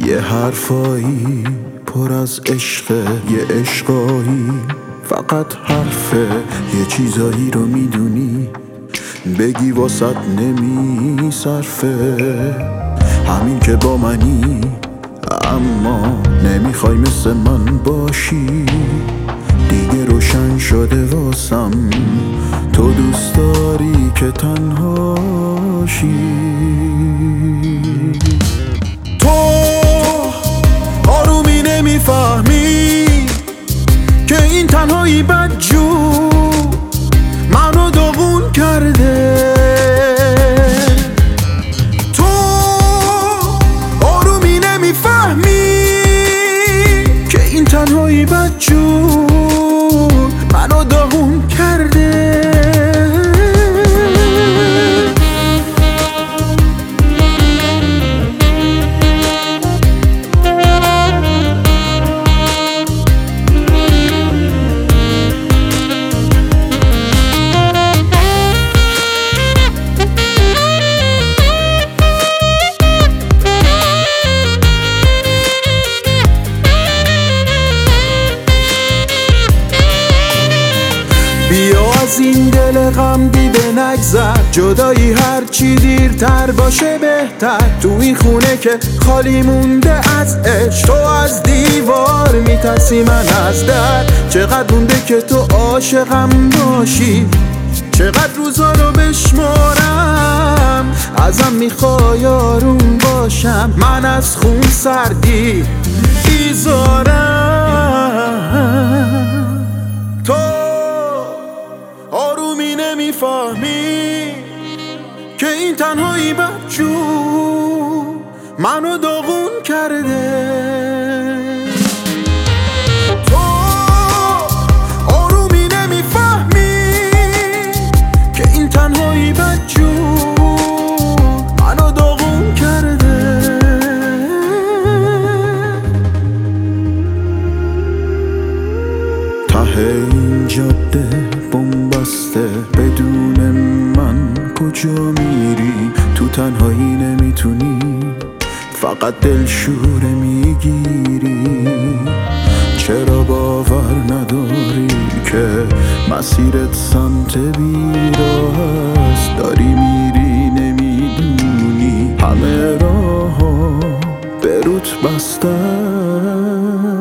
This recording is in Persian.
یه حرفایی پر از عشقه، یه عشقایی فقط حرفه. یه چیزایی رو میدونی بگی واسط نمی صرفه. همین که با منی اما نمیخوای مثل من باشی. دیگه روشن شده واسم تو دوست داری که تنهاشی. تو آرومی نمیفهمی که این تنهایی بدجور منو داغون کرده. تو آرومی نمیفهمی که این تنهایی بدجور منو داغون کرده. بیا از این دل غم دیده نگذر، جدایی هرچی دیرتر باشه بهتر. تو این خونه که خالی مونده از عشق، تو از دیوار میترسی من از در. چقدر مونده که تو عاشقم باشی، چقدر روزا رو بشمارم. ازم میخوای آروم باشم، من از خون سردی بیزارم. تو آرومی نمیفهمی که این تنهایی بدجور منو داغون کرده. تو آرومی نمیفهمی که این تنهایی بدجور منو داغون کرده. ته این جاده بسته بدون من کجا میری؟ تو تنهایی نمیتونی، فقط دلشوره میگیری. چرا باور نداری که مسیرت سمت بیراه است؟ داری میری نمیدونی همه راه به روت بسته.